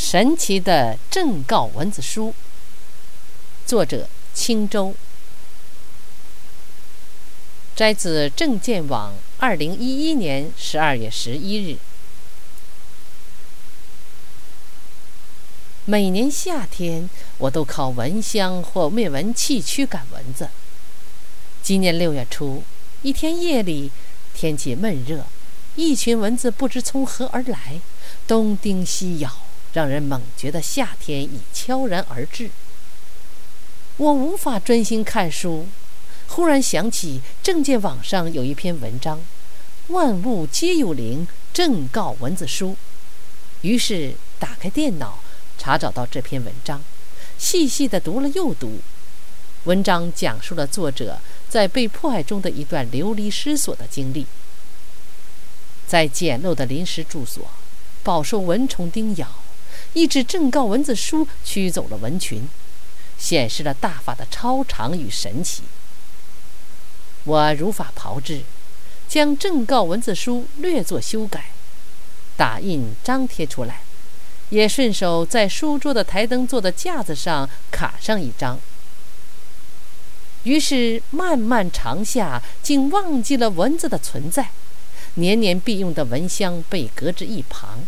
神奇的正告文字书，作者青州，摘自证件网2011年12月11日。每年夏天，我都靠蚊香或灭蚊器驱赶蚊子。今年6月初，一天夜里，天气闷热，一群蚊子不知从何而来，东叮西咬，让人猛觉得夏天已悄然而至。我无法专心看书，忽然想起证件网上有一篇文章，万物皆有灵，正告文字书。于是打开电脑，查找到这篇文章，细细地读了又读。文章讲述了作者在被迫害中的一段流离失所的经历。在简陋的临时住所，饱受蚊虫叮咬，一纸正告文字书驱走了蚊群，显示了大法的超常与神奇。我如法炮制，将正告文字书略作修改，打印张贴出来，也顺手在书桌的台灯座的架子上卡上一张。于是漫漫长夏，竟忘记了蚊子的存在，年年必用的蚊香被搁置一旁。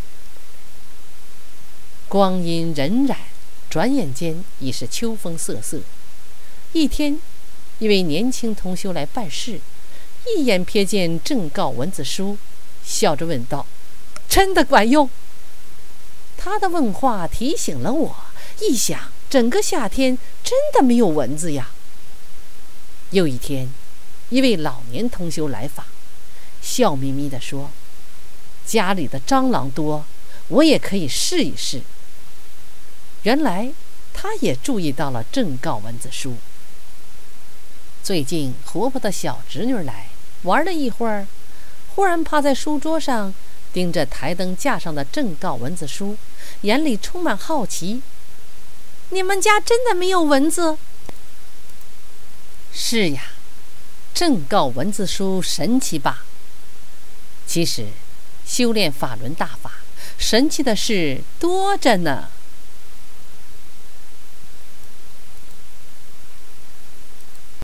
光阴荏苒，转眼间已是秋风瑟瑟。一天，一位年轻同修来办事，一眼瞥见正告文字书，笑着问道：“真的管用？”他的问话提醒了我，一想，整个夏天真的没有蚊子呀。又一天，一位老年同修来访，笑眯眯地说：“家里的蟑螂多，我也可以试一试。”原来他也注意到了正告文字书。最近活泼的小侄女来玩了一会儿，忽然趴在书桌上盯着台灯架上的正告文字书，眼里充满好奇：“你们家真的没有蚊子？”“是呀，正告文字书神奇吧？”其实修炼法轮大法，神奇的事多着呢。